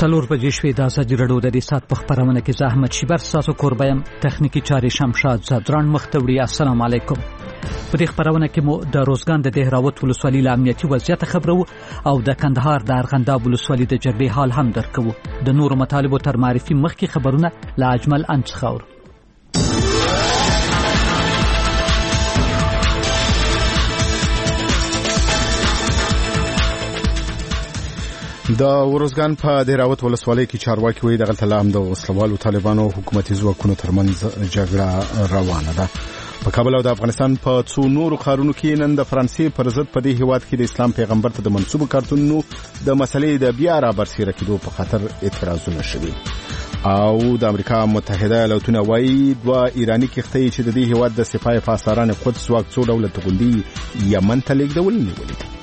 څلور بجې شوې. د ازادي راډیو د دې ساعت په خپرونه کې زه احمد شیبر ستاسو کوربه یم. تخنیکي چارې شمشاد زدران مخ ته وړي. السلام علیکم. په دې خپرونه کې مو د روزګان د دهراوت ولسوالۍ له امنیتي وضعیت خبرو او د کندهار د ارغنداب ولسوالۍ د جرګې حال هم درکوو. د نورو مطالبو تر معرفي مخکې خبرونه له اجمل انڅخه اورو. د ورزګان په دهراوت ولسوالۍ کې چارواکي وایي دغلته لا هم د وسلوالو طالبانو حکومتي ځواکونو ترمنځ جګړه روانه ده. په کابل او د افغانستان په څو نورو ښارونو کې نن د فرانسې پر ضد په دې هیواد کې د اسلام پیغمبر ته د منسوبو کارتونونو د مسلې د بیا رابرسېره کېدو په خاطر اعتراضونه شوي. او د امریکا متحده ایالاتونه وایي دوه ایراني کښتۍ چې د دې هیواد د سپاه پاسداران قدس ځواک څو ډوله توغندي یمن ته لیږدول نیولي دي.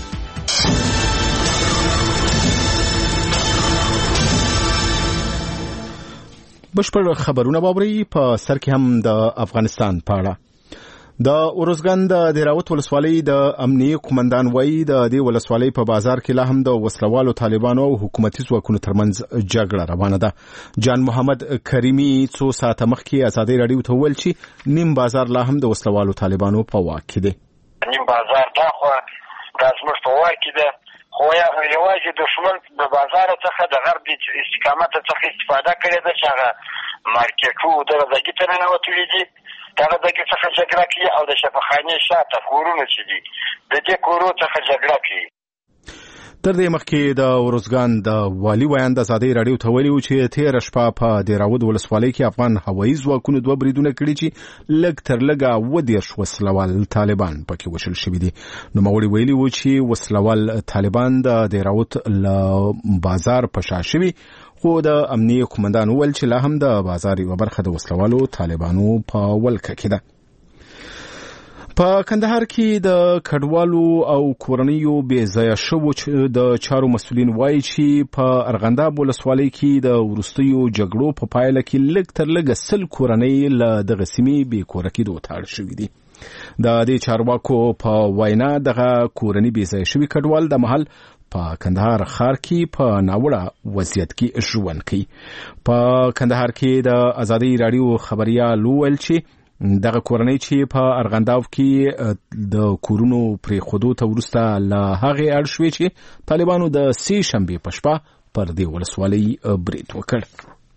بشپړ خبرونه باوري. په سر کې هم د افغانستان په اړه د ورزګان د دهراوت ولسوالۍ د امنیه قومندان وایي د دې ولسوالۍ په بازار کې لا هم د وسلوالو طالبانو او حکومتي ځواکونو ترمنځ جګړه روانه ده. جان محمد کریمي څو ساعته مخکې ازادي راډیو ته ویل چې نیم بازار لا هم د وسلوالو طالبانو په واک کې دی. نیم بازار دا خو زموږ په واک کې ده، خو یوازې دښمن د بازار څخه د غرب استقامت څخه استفاده کړې ده چې هغه مارکیټو د ځای ته ننوتلي دي. دغه ځای څخه جګړه کوي او د شفاخانې شاته کورونه چې دي د دې کورو څخه جګړه کوي. تر دې مخکې د ورزګان د والي ویان د ازادي راډیو ته ویلي چې تېره شپه په دهراوت ولسوالۍ کې افغان هوایي ځواکونو دوه بریدونه کړي چې لږ تر لږه 20 وسلوال طالبان پکې وشل شوي دي. نوموړي ویلي و چې وسلوال طالبان د دهراوت له بازار په شا شوي، خو د امنیه قومندان وویل چې لا هم د بازار یوه برخه د وسلوالو طالبانو په ولکه کې ده. په کندهار کې د کډوالو او کورنیو بې ځایه شوو د چارو مسؤلین وایي چې په ارغنداب ولسوالۍ کې د وروستیو جګړو په پایله کې لږ تر لږه 100 کورنۍ له دغه سیمې بې کوره کېدو ته اړ شوي دي. د دې چارواکو په وینا دغه کورنۍ بې ځایه شوي کډوال د محل په کندهار ښار کې په ناوړه وضعیت کې ژوند کوي. په کندهار کې د ازادي راډیو خبريال وویل چې دغه کورنۍ چې په ارغنداب کې د کورونو پرې خودو ته ورسته له هغې اړ شوې چې طالبانو د سې شنبې په شپه پر دې ولسوالۍ برید وکړ.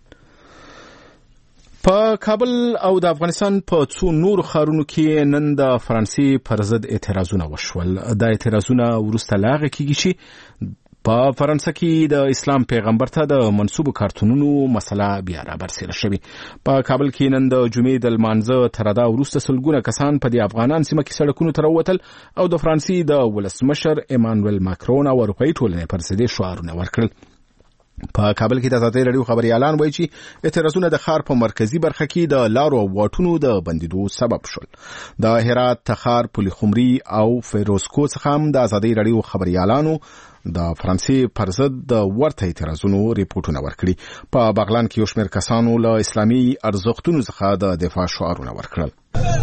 په کابل او د افغانستان په څو نورو ښارونو کې نن د فرانسې پر ضد اعتراضونه وشول. دا اعتراضونه وروسته له هغې کېږي چې په فرانسه کې د اسلام پیغمبر ته د منسوبو کارتونونو مسله بیا رابرسېره شوې. په کابل کې نن د جمعې د لمانځه تر ادا وروسته سلګونه کسان په دې افغانان سیمه کې سړکونو ته راووتل او د فرانسې د ولسمشر ایمانویل ماکرون او اروپایي ټولنې پر ضد شعارونه ورکړل. په کابل کې د ازادي راډیو خبريالان وایي چې اعتراضونه د ښار په مرکزی برخه کې د لارو او واټونو د بندیدو سبب شول. د هرات، تخار، پلخمري او فیروزکو څخه هم د ازادي راډیو خبريالانو د فرانسې پر ضد د ورته اعتراضونو ریپورتونه ورکړي. په بغلان کې یو شمېر کسانو له اسلامي ارزښتونو څخه د دفاع شعارونه ورکړل.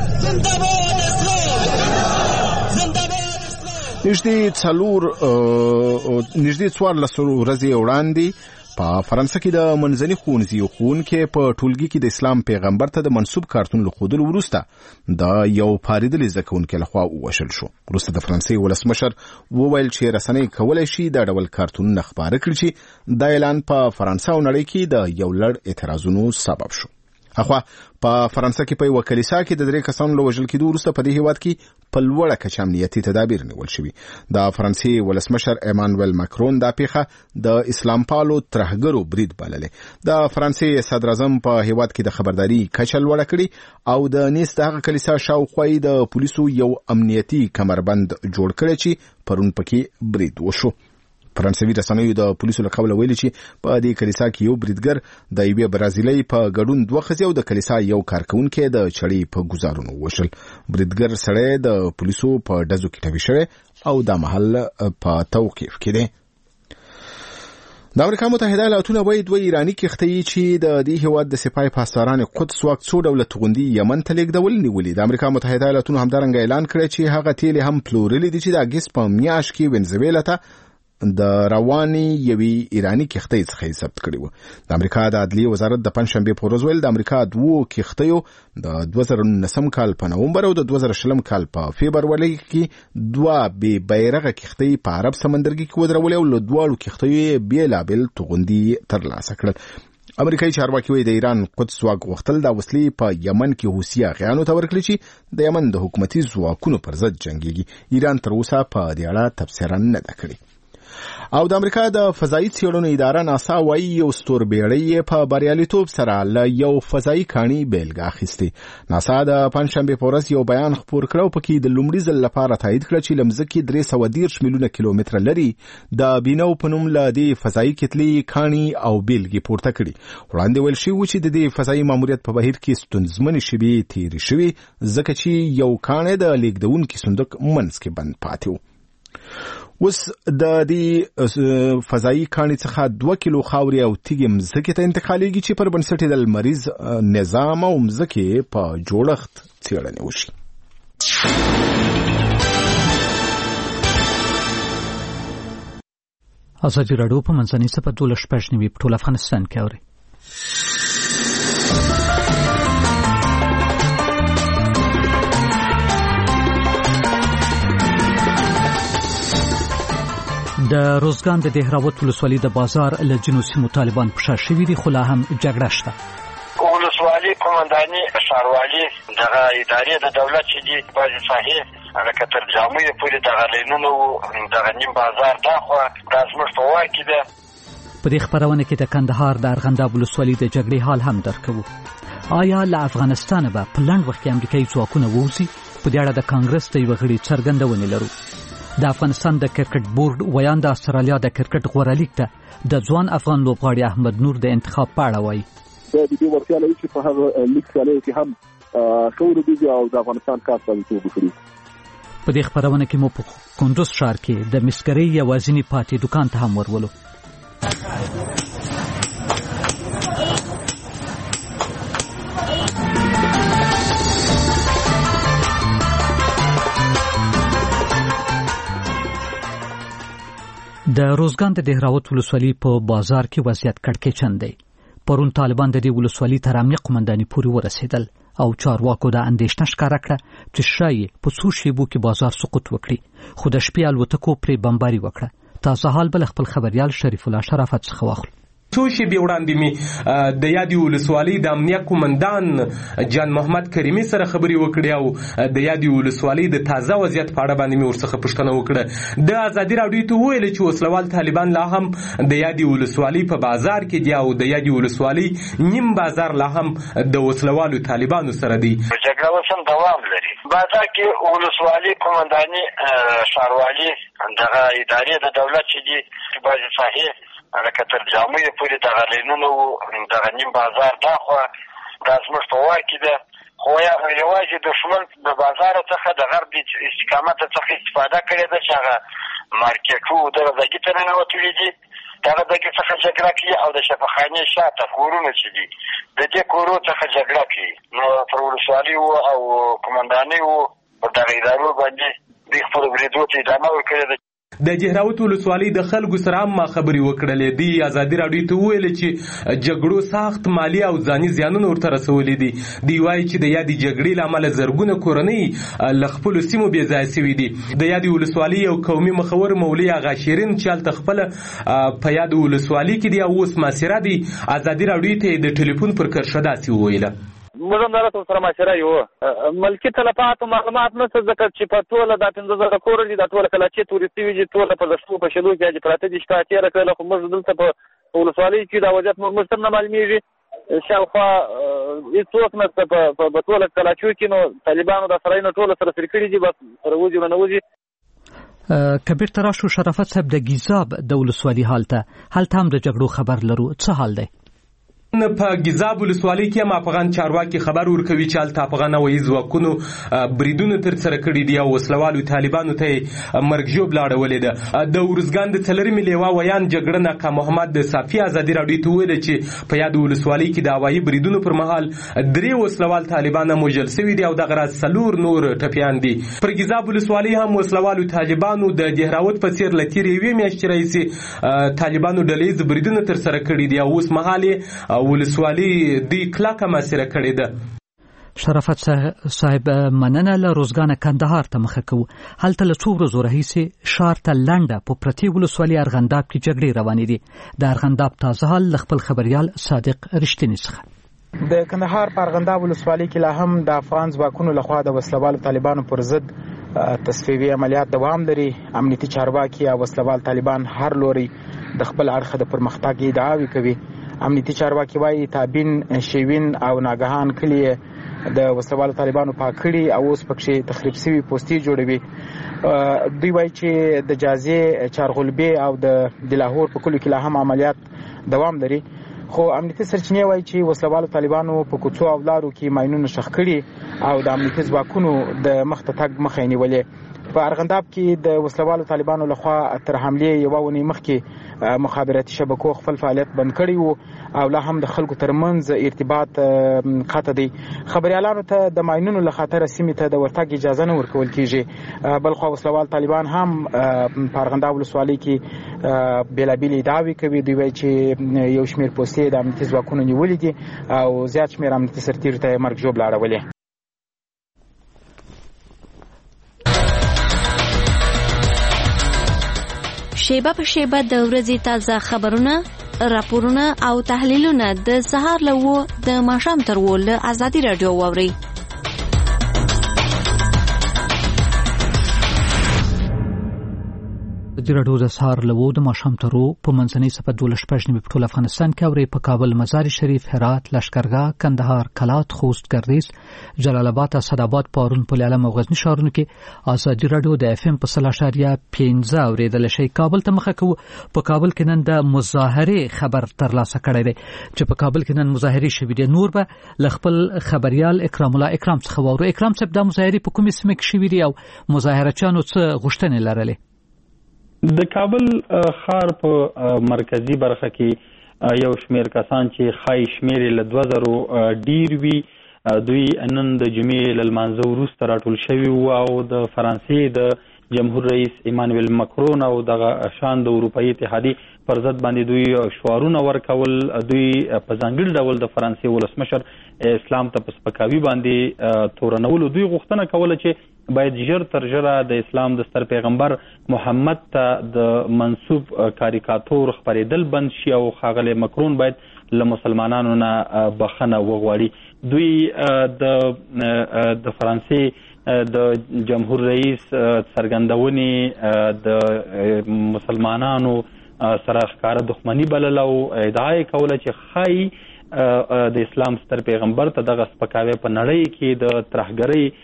نږدې 14 ورځې وړاندې په فرانسه کې د منځني ښوونځي ښوونکي په ټولګي کې د اسلام پیغمبر ته د منسوب کارتون له ښودلو وروسته د یو پارېدلي زده کوونکي لخوا ووژل شو. وروسته د فرانسې ولسمشر وویل چې رسنۍ کولی شي دا ډول کارتونونه خپاره کړي چې دا اعلان په فرانسه او نړۍ کې د یو لړ اعتراضونو سبب شو. اخوا په فرانسه کې په یوه کلیسا کې د 3 کسانو له وژل کېدو وروسته په دې هیواد کې په لوړه کچه امنیتي تدابیر نیول شوي. د فرانسې ولسمشر ایمانویل ماکرون دا پیښه د اسلام پالو ترهګرو برید بللې. د فرانسې صدر اعظم په هیواد کې د خبرداري کچه لوړه کړي او د نیس دغه کلیسا شاوخوا د پولیسو یو امنیتي کمربند جوړ کړی چې پرون پکې برید وشو. فرانسوي رسنیو د پولیسو له قبله ویلي چې په دې کلیسا کې یو بریدګر د یوې برازیلۍ په ګډون 2 ښځې او د کلیسا یو کارکونکی د چړې په ګزارونو وشل. بریدګر سړی د پولیسو په ډزو کې ټپي شوی او دا محل په توقیف کې دی. د امریکا متحده ایالاتونه وایي دوه ایراني کښتۍ چې د دې هیواد د سپاه پاسداران قدس ځواک څو ډوله توغندي یمن ته لیږدول نیولي. د امریکا متحده ایالاتونو همدارنګه اعلان کړی چې هغه تیلې هم پلورلې دي چې د اګست په میاشت کې وینزویلا ته د رواني یوي ایرانی کښتۍ څخه ثبت کړی و. د امریکا د عدلیې وزارت د پنځشنبه په ورځ ویل د امریکا دوه کښتیو د 2019 کال په نومبر او د 2020 کال په فبروري کې دوه بې بیرغه کښتۍ په عرب سمندرګي کې ودرولې او له دواړو کښتیو بیلابل توغندي ترلاسه کړل. امریکایي چارواکي وایي د ایران قدس ځواک غوښتل د وسلې په یمن کې حوثي اغیانو ته ورکړي چې د یمن د حکومتي ځواکونو پر ضد جنګيږي. ایران تر اوسه په دې اړه تبصره نه ده کړې. او د امریکا د فضایي څېړنو اداره ناسا وايي یو ستوربېړی په بریالیتوب سره له یو فضایي کاڼي بیلګه اخیستې. ناسا د پنځشنبه په ورځ یو بیان خپور کړ او پکې د لومړي ځل لپاره تایید کړ چې له مځکې 310 میلیونه کیلومتره لري د بینو په نوم له دې فضایي کتلې کاڼي او بیلګې پورته کړي. وړاندې ویل شوي و چې د دې فضایي ماموریت په بهیر کې ستونزمنې شیبې تېرې شوې ځکه چې یو کاڼی د لیږدونکي صندوق منځ کې بند پاتې و. اوس د دې فضایي کاڼي څخه 2 کیلو خاورې او تیږې مځکې ته انتقالېږي چې پر بنسټ د لمریز نظام او مځکې په جوړښت څېړنې وشي. ازادي راډیو په منځنۍ سپه 12 په ټول افغانستان کې اوري. د روزګان د دهراوت ولسوالۍ د بازار له جنوسي مطالبان په شا شوي دي خو لا هم جګړه شته. ولسوالۍ قومنداني ښاروالي دغه ادارې د دولت چې دي بعضې ساحې لکه تر جامعې پورې دغه لینونه و دغه نیم بازار دا خوا دا زموږ په واک کې ده. په دې خپرونه کې د کندهار د ارغنداب ولسوالۍ د جګړې حال هم درکوو. آیا له افغانستانه به په لنډ وخت کې امریکایي ځواکونه ووځي؟ په دې اړه د کانګرس د یوه غړي څرګندونې لرو. د افغانستان د کرکټ بورډ ویان د استرالیا د کرکټ غوره لیګ ته د ځوان افغان لوبغاړي احمد نور د انتخاب په اړه وایي. د دې ورته لري چې په هغه لیګ کې هم شعور دي او د افغانستان کار کوي. په دې خبرونه کې مو په کندوز ښار کې د مسکري یوازینی پاتې دکان ته هم ورولو. د روزګان د دهراوت ولسوالۍ په بازار کې وضعیت کړکېچن دی. پرون طالبان د دې ولسوالۍ تر امنیه قومنداني پورې ورسېدل او چارواکو د اندېښنه ښکاره کړه چې شایي په څو شېبو کې بازار سقوط وکړي، خو د شپې الوتکو پرې بمباري وکړه. تازه حال بل خپل خبريال شریف الله شرافت څخه واخلو. څو شېبې وړاندې مې د یادې ولسوالۍ د امنیه قومندان جان محمد کریمي سره خبرې وکړې او د یادې ولسوالۍ د تازه وضعیت په اړه باندې مې ورڅخه پوښتنه وکړه. د ازادي راډیو ته وویل چې وسلوال طالبان لا هم د یادې ولسوالۍ په بازار کې دي او د یادې ولسوالۍ نیم بازار لا هم د وسلوالو طالبانو سره دی. جګړه اوس هم دوام لري. بازار کې ولسوالۍ قومنداني ښاروالي دغه ادارې د دولت چې دي بعضې ساحې لکه تر جامعې پورې دغه لینونه و دغه نیم بازار دا خوا دا زموږ په واک کې ده. خو یوازې دښمن د بازار څخه د غرب استقامت څخه استفاده کړې ده چې هغه مارکېټو دغه ځایګي ته ننوتلي دي. دغه ځایګي څخه جګړه کوي او د شفاخانې شاته کورونه چې دي د دې کورو څخه جګړه کوي. نو پر ولسوالي او قومندانۍ پر دغه ادارو باندې دوی خپلو بریدو ته ادامه ورکړې ده. د جهراوت ولسوالۍ د خلکو سره هم خبرې وکړلې دي. ازادي راډیو ته وویل چې جګړو سخت مالی او ځاني زیانونه ورته رسولي دي. دوی وایي چې د یادې جګړې له امله زرګونه کورنۍ له خپلو سیمو بې ځایه سوي دي. د یادې ولسوالۍ یو قومي مخور مولوي اغا شیرین چې هلته خپله په یادې ولسوالۍ کې دي او اوس محاصره دي، ازادي راډیو ته د ټلیفون پر کرښه داسې وویله. موږ هم دغه سره مشره یو ملکي تلفات او معلومات نشته ځکه چې په ټوله دا 15,000 کور دي، دا ټوله کلاچې تورستي وي، ټوله په دشتو په شلو کې پراته دي. شپه تېره کړله خو موږ دلته په ولسوالۍ کې دا وضعیت موږ سم نه معلومېږي. شاوخوا هېڅوک نشته په ټوله کلاچو کې. نو طالبانو دا سرایونه ټوله سره سري کړي دي، بس سره وځي نه وځي. کبیر تراشو شرافت صاحب د ګیزاب د ولسوالۍ هلته هم د جګړو خبر لرو، څه حال دی؟ په ګیزاب ولسوالۍ کې هم افغان چارواکي خبر ورکوي چې هلته افغان هوایي ځواکونو بریدونه ترسره کړي دي او وسلوالو طالبانو ته یې مرګ ژوبله اړولې ده. د ارزګان د څلرمې لیوا ویان جګړن اکا محمد د صافي ازادي راډیو ته وویل چې په یاد ولسوالۍ کې د هوایي بریدونو پر مهال 3 وسلوال طالبان هم وژل سوي دي او دغه راز 4 نور ټپیان دي. پر ګیزاب ولسوالۍ هم وسلوالو طالبانو د دهراوت په څیر له تېرې 1 میاشتې راهیسې طالبانو ډلهییز بریدونه ترسره کړي دي او اوس مهال ولسوالي دی کلکه مسیره کړې ده. شرافت صاحب مننه له روزګان کندهار ته مخه کوو. هلته له څو ورځو راهیسې ښار ته لنډه په پرتې ولسوالي ارغنداب کې جګړې روانې دي. د ارغنداب تازه حال له خپل خبریال صادق رښتیني څخه. د کندهار په ارغنداب ولسوالۍ کې لا هم د افغان ځواکونو لخوا د وسلوالو طالبانو پر ضد تصفیوي عملیات دوام لري. امنیتي چارواکي او وسلوال طالبان هر لوري د خپل اړخه د پرمختګ ادعاوې کوي. امنیتي چارواکي وایي تابین، شیوین او ناګهان کلي د وسلوالو طالبانو پاک کړي او اوس پکې تخریب شوي پوستې جوړوي. دوی وایي چې د جازې، چارغلبې او د لاهور په کلو کې لا هم عملیات دوام لري. خو امنیتي سرچینې وایي چې وسلوالو طالبانو په کوڅو او لارو کې ماینونه ښخ کړي او د امنیتي ځواکونو د مخ ته تګ مخه یې نیولې. په ارغنداب کې د وسلوالو طالبانو لخوا تر حملې یوه اونۍ مخکې مخابراتي شبکو خپل فعالیت بند کړی وو او لا هم د خلکو ترمنځ ارتباط قطع دی. خبریالانو ته د ماینونو له خطره سیمې ته د ورتګ اجازه نه ورکول کیږي. بلخوا وسلوال طالبان هم په ارغنداب ولسوالۍ کې بېلابېلې ادعاوې کوي. دوی وایي چې یو شمېر پوستې د امنیتي ځواکونو نیولې دي او زیات شمېر امنیتي سرتیرو ته یې مرګ ژوبله اړولې. شیبه په شیبه د ورځې تازه خبرونه، راپورونه او تحلیلونه د سهار له 9 د ماښام تر 10 له ازادي راډیو واورئ. ازادي راډیو د سهار له 9 د ماښام تر 10 په منځنۍ صفحه 12 په ټول افغانستان کې اورئ. په کابل، مزار شریف، هرات، لشکرګاه، کندهار، کلات، خوست، ګردیز، جلال آباد، اسداباد، پارون، پل علم او غزنی ښارونو کې ازادي راډیو د FM په 0.15 اوریدل شي. کابل ته مخه کوو. په کابل کې نن د مظاهره خبر ترلاسه کړی دی چې په کابل کې نن مظاهره شوې دي. نور به ل خپل خبريال اکرام الله اکرام څخه وورو. اکرام صاحب، د مظاهره په کومه سیمه کې شوې دي او مظاهرچیانو څه غوښتنې لرلې؟ د کابل ښار په مرکزی برخه کې یو شمیر کسان چې خای شمیر له 2000 ډیر وی، دوی نن د جمعې لمانځه وروسته راټول شوي وو او د فرانسې د جمهور رئیس ایمانویل مکرون او دغه شان د اروپایي اتحادیې پر ضد باندې دوی شعارونه ورکول. دوی په ځانګړي ډول د فرانسې ولسمشر اسلام ته په سپکاوي باندې تورنولو. دوی غوښتنه کوله چې باید ژر تر ژره د اسلام د ستر پیغمبر محمد ته د منسوب کاریکاتور خپرېدل بند شي او ښاغلی مکرون باید له مسلمانانو نه بخښنه وغواړي. دوی د فرانسې د جمهور رئیس څرګندونې د مسلمانانو سره ښکاره دښمني بلله او ادعا یې کوله چې ښایي د اسلام ستر پیغمبر ته دغه سپکاوی په نړۍ کې د ترهګرۍ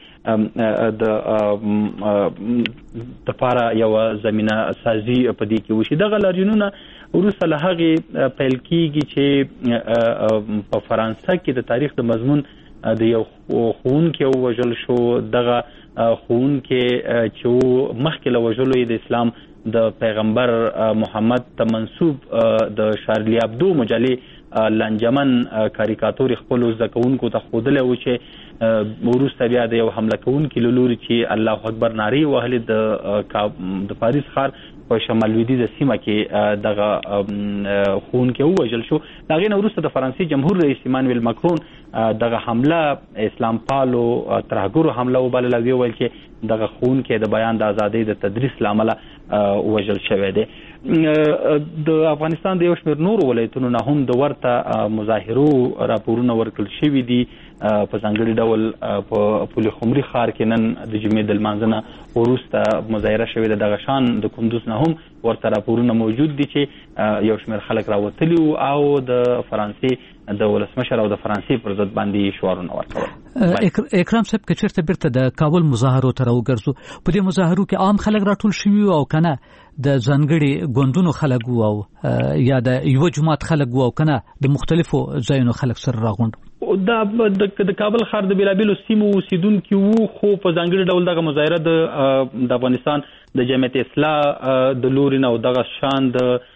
د پاره یو زمينه سازي په دې کې وشي. دغه لارجنونه وروسته له هغې پیل کېږي چې په فرانسه کې د تاریخ د مضمون د یو ښوونکي ووژل شو. دغه ښوونکي چې مخکې له وژلو یې د اسلام د پیغمبر محمد ته منسوب د شارلی ابدو مجلې لانجمن کاریکاتور خپلو زده کوونکو ته ښودلی و چې وروسته بیا د یو حمله کوونکي له لوري چې الله اکبر نارې وهلې د پاریس ښار په شمال لویدیځه سیمه کې دغه ښوونکی ووژل شو. د هغې نه وروسته د فرانسې جمهور رئیس ایمانویل مکرون دغه حمله اسلام پالو ترهګرو حمله وبلله او ویل چې دغه ښوونکی د بیان د ازادۍ د تدریس له امله وژل شوی دی. د افغانستان د یو شمېر نورو ولایتونو نه هم د ورته مظاهرو راپورونه ورکړل شوي دي. په ځانګړي ډول په پل خمري ښار کې نن د جمعې د لمانځه نه وروسته مظاهره شوې ده. دغه شان د کندوز نه هم ورته راپورونه موجود دي چې یو شمېر خلک راوتلي وو او د فرانسې د ولسمشر او د فرانسې پر ضد باندې شعارونه ورکول. اکرام صاحب که چیرته بیرته د کابل مظاهرو ته راوګرځو په دې مظاهرو کې عام خلک راټول شوي او کنه د ځانګړي ګوندونو خلک او یا د یو جماعت خلک او کنه د مختلفو ځایونو خلک سره راغونډ د کابل ښار د بیلابیلو سیمو اوسیدونکي وو خو په ځانګړي ډول دغه مظاهره د افغانستان د جمعیت اصلاح د لوري نه او دغه شان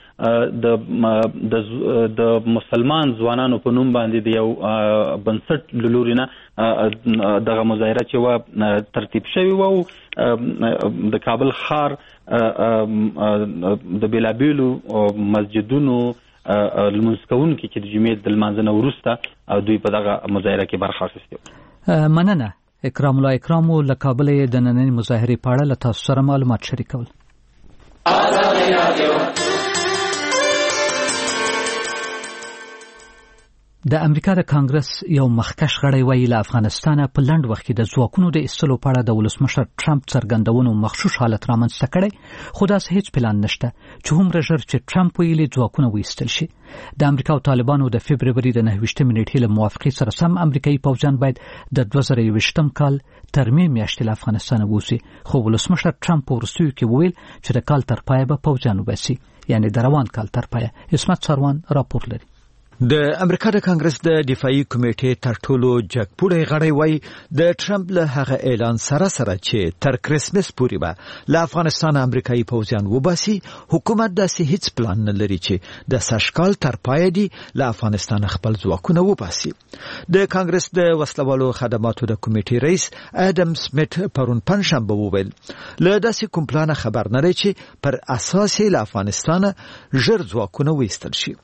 د مسلمان ځوانانو په نوم باندې د یو بنسټ لوري نه دغه مظاهره چې و ترتیب شوی و د کابل ښار د بیلابیلو مسجدونو لمونځ کوونکي چې د جمعې د لمانځه نه وروسته او دوی په دغه مظاهره کې برخه اخیستې. مننه اکرام الله اکرامو له کابل د نننۍ مظاهرې په اړه له تاسو سره معلومات شریکول. د امریکا د کانګرس یو مخکښ غړی وایي له افغانستانه په لنډ وخت کې د ځواکونو د ایستلو په اړه د ولسمشر ټرمپ څرګندونو مخشوش حالت رامنځته کړی خو داسې هیڅ پلان نشته چې هومره ژر چې ټرمپ ویلي ځواکونه وایستل شي. د امریکا او طالبانو د فبروري د 9 نیټې له موافقې سره سم امریکایي پوځیان باید د 2021 کال تر میاشتې له افغانستانه ووځي خو ولسمشر ټرمپ په وروستیو کې وویل چې د کال تر پایه به پوځیان وباسي یعنی د روان کال تر پایه. عصمت سروان راپور لري. د امریکا د کانګرس د دفاعي کمیټې تر ټولو جګپوړی غړی وایي د ټرمپ له هغه اعلان سره چې تر کریسمس پورې به له افغانستان امریکایي پوځیان وباسي حکومت داسې هیڅ پلان نه لري چې د سشکال تر پای دی له افغانستان خپل ځواکونه وباسي. د کانګرس د وسلوالو خدماتو د کمیټې رئیس اډم سمیت پرون پنځشنبه وویل له داسې کوم پلان خبر نه لري چې پر اساس له افغانستان ژر ځواکونه وایستل شي.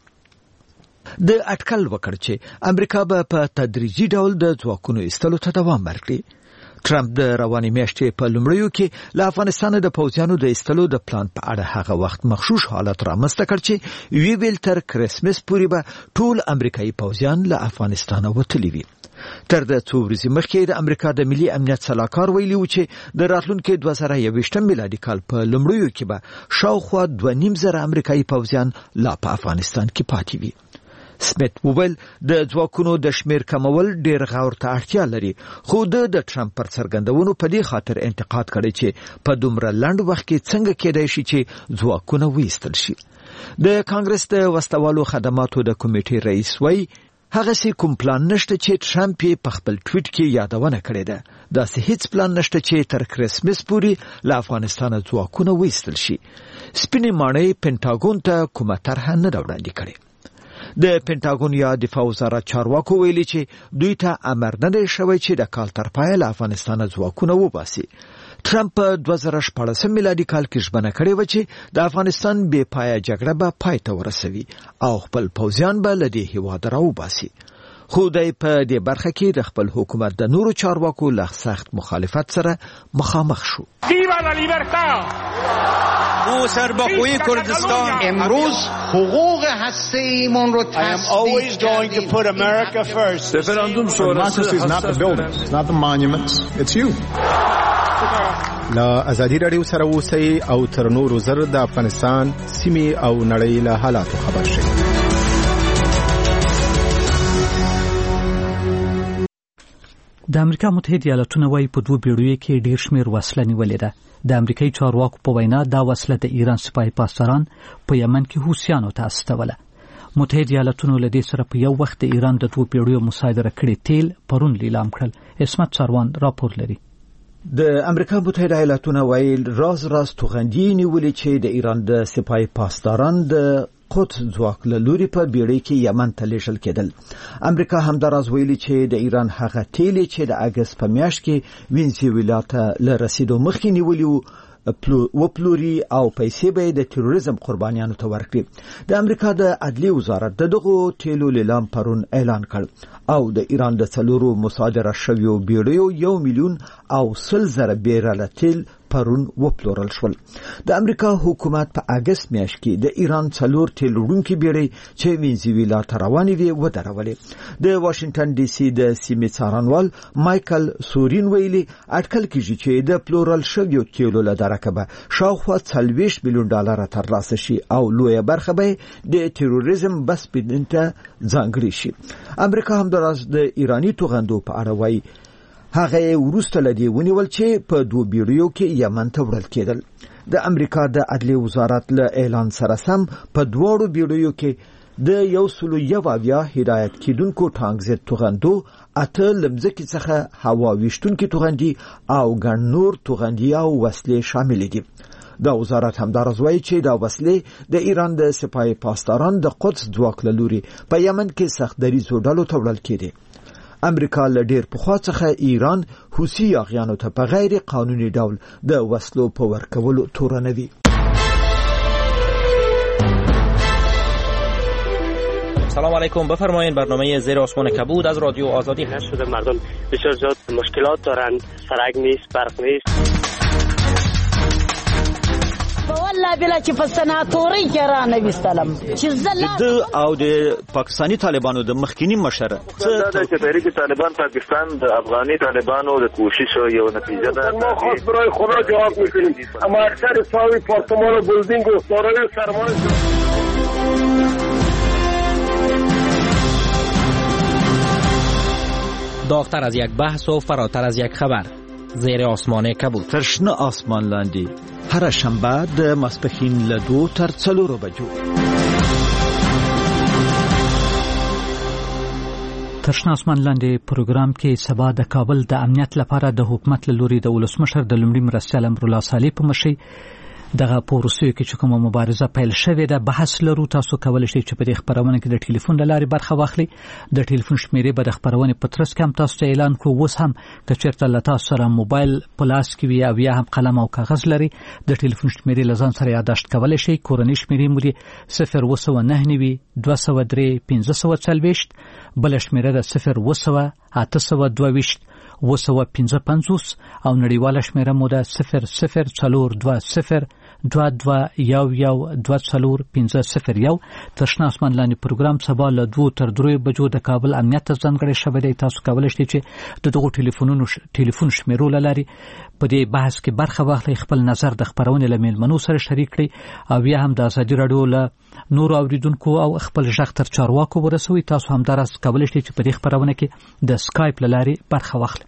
د اټکل وکړ چې امریکا به په تدریجي ډول د ځواکونو ایستلو ته دوام ورکړي. ټرمپ د روانې میاشتې په لومړیو کې له افغانستان د پوځیانو د ایستلو د پلان په اړه هغه وخت مخشوش حالت رامنځته کړ چې ویل تر کریسمس پورې به ټول امریکایي پوځیان له افغانستان وتلي وي. تر د څو ورځې مخکې د امریکا د ملي امنیت سلاکار ویلي و چې د راتلونکي 2021 میلادي کال په لومړیو کې به شاوخوا 2.5 امریکایي پوځیان لا په افغانستان کې پاتې وي. سمیت وویل د ځواکونو د شمیر کمول ډیر غور ته اړتیا لري خو د ټرمپ پر څرګندونو په دې خاطر انتقاد کړی چې په دومره لنډ وخت کې څنګه کېدای شي چې ځواکونه وایستل شي. د کانګرس د وسلوالو خدماتو د کمیټې رئیس وایي هغه سي کوم پلان نشته چې ټرمپ په خپل ټویټ کې یادونه کړې ده. داسې هیڅ پلان نشته چې تر کریسمس پورې له افغانستان ځواکونه وایستل شي. سپینې ماڼۍ پینټاګون ته کومه طرحه نه وړاندې کړې. د پینټاګون یا دفاع وزارت چارواکو ویلي چې دوی ته امر نه دی شوی چې د کال تر پایه له افغانستان ځواکونه وباسي. ټرمپ په 2014 میلادي کال کې ژمنه کړې و چې د افغانستان بې پایه جګړه به پای ته ورسوي او خپل پوځیان به له دې هېواده راوباسي. خو دی په دې برخه کې د خپل حکومت د نورو چارواکو له سخت مخالفت سره مخامخ شو. ما سرباخوی کردستان امروز حقوق هسته‌ایمون رو always going to put America first. Referendum sonrası is not the buildings, it's not the monuments, it's you. لا ازادي رادیو سره اوسئ او تر نورو زر د افغانستان سیمې او نړۍ له حالاتو خبر شئ. د امریکا متحده ایالاتونو وايي په 2 پیړیو کې ډیر شمیر وسله نیولې ده. د امریکایي چارواکو په وینا دا وسله د ایران سپاه پاسداران په یمن کې حوثیانو ته استوله. متحده ایالاتونو له دې سره په یو وخت د ایران د 2 پیړیو مصادره کړي تیل پرون لیلام کړل. عصمت سروان راپور لري. د امریکا متحده ایالاتونو وايي راز توغندي نیولې چې د ایران د سپاه پاسداران د قدس ځواک له لوري په بیړۍ کې یمن ته لیږل کېدل. امریکا همداراز ویلي چې د ایران هغه تیل چې د اگست په میاشت کې وینزویلا ته له رسیدو مخکې نیولي و پلوري او پیسې به د تروریزم قربانیانو ته ورکړي. د امریکا د عدلیې وزارت دغه تیلو لیلام پرون اعلان کړ او د ایران د څلورو مصادره شویو بیړیو 1,000,000 بیرله تیل پرون وپلورل شول. د امریکا حکومت په اگست میاشت کې د ایران 4 تیل وړونکي بیړۍ چې وینزویلا ته روانې وې ودرولې. د واشنگټن ډي سي د سیمې څارنوال مایکل سورین ویلي اټکل کیږي چې د پلورل شویو تیلو له درکبه شاوخوا $40 میلیون ترلاسه شي او لویه برخه به د تروریزم بس بدنته ځانګړي شي. امریکا هم د ایرانی توغندو په اړه وایي هغه وروسته لدی ونیول چې په 2 بیړیو کې یمن ته وړل کېدل. د امریکا د عدلیې وزارت له اعلان سره سم په 2 بیړیو کې د 101 هدایت کیدونکو ټانګزر توغندو، 8 لمزکې څخه هوا ویشتونکي توغندي او ګڼ نور توغندي او وسلې شامل دي. دا وزارت همدارز وایي چې دا وسلې د ایران د سپاه پاسداران د قدس ځواک له لوري په یمن کې سخت دریځو ډلو ته وړل کېدي. امریکا له ډیر پخوا څخه ایران حوثي اغیانو ته په غیر قانوني ډول د وسلو په ورکولو تورنوي. سلام علیکم، بفرمایید. برنامه زیر آسمان کبود از رادیو آزادی هست. شده مردم بسیار زیاد مشکلات دارند، سرک نیست، برق نیست. والله بلا چې په سناتوري کې را نه وستلم چې د او د پاکستانی طالبانو د مخکینی مشره دا چې تحریک طالبان پاکستان د افغاني طالبانو د کوشش یو نتیجه ده. ما خاص برای خدا جواب میکنیم، اما اکثر ساوی پارتمان و بلدینگ و دارای سرمایه داغتر از یک بحث و فراتر از یک خبر. زیر آسمان کبود. ترشنه آسمان لاندی هر شنبه د ماسپښین له 2 تر 4 بجو. ترشنه آسمان لاندې پروګرام کې سبا د کابل د امنیت لپاره د حکومت له لوري د ولسمشر د لومړي مرستیال امرالله صالح په مشرۍ دغه پروسې کې چې کومه مبارزه پیل شوې ده بحث لرو. تاسو کولای شئ چې په دې خبرونه کې د ټلیفون له لارې برخه واخلئ. د ټلیفون شمیرې به د خبرونه په ترڅ کې هم تاسو ته اعلان کوو. اوس هم که چېرته له تاسو سره موبایل په لاس کې وي او یا هم قلم او کاغذ لري د ټلیفون شمیرې له ځان سره یادداشت کولی شئ. کورنۍ شمیرې مو دي 029 203 540، بله شمیره ده 0 822 955 او نړیواله شمیره مو ده 0042 2211245001. ترشنه آسمان لاندې پروګرام سبا له 2 تر 3 بجو د کابل امنیت ته ځانګړی شوی دی. تاسو کولای شئ چې د دغو ټلیفون شمیرو له لارې په دې بحث کې برخه واخلئ، خپل نظر د خبرونې له میلمنو سره شریک کړئ او یا هم د ازادي راډیو له نورو اوریدونکو او خپل غږ تر چارواکو ورسوي. تاسو همداراز کولای شئ چې په دې خبرونه کې د سکایپ له لارې برخه واخلئ.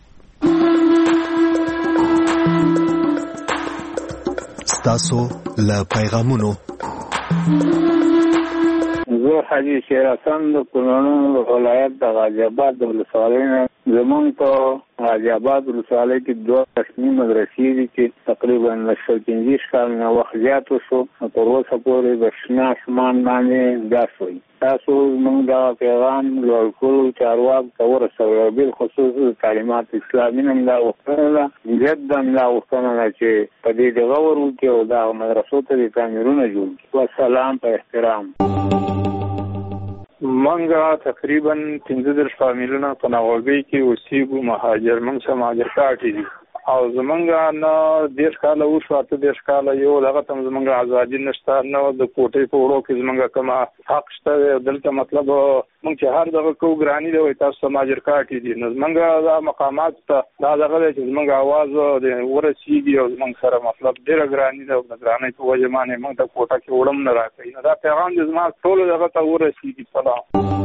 تاسو له پیغامونو زه حاجی شیر حسن د کونړ ولایت د غازی آباد ولسوالۍ نه. زمونږ په غازی آباد ولسوالۍ کې 2 رسمي مدرسې دي چې تقریبا 15 کال نه وخت زیات وشو، تر اوسه پورې د شنه اسمان باندې درس وایي. تاسو موږ دا پیغام لوړکولو چارواکو ته ورسوئ، بالخصوص تعلیمات اسلامي هم دا غوښتنه ده، جدا دا غوښتنه ده چې په دې دغه وروکې او دا مدرسو ته د تعمیرونه جوړ کړي. والسلام په احترام. منګه تقریبا 15 فامیلونه په ناوړګي کې اوسېږو، مهاجر موږ سره مهاجر کاټي دي او زمونږه نه 10 کاله وشو، 10 کاله یو دغه تم زمونږه ازادي نشته، نه د کوټې په وړو کې زمونږه کومه حق شته. دلته مطلب موږ چې هر دغه کو ګرانی دی وای تاسو مهاجر کاټي دي، نو زمونږه دا مقامات ته دا دغه چې زمونږه आवाज ورسیږي او زمونږ سره مطلب ډیره ګرانی ده او د ګرانی په وجه باندې موږ ته کوټه کې وړم نه راکړي. دا پیغام د زما ټول دغه ته ورسیږي. سلام.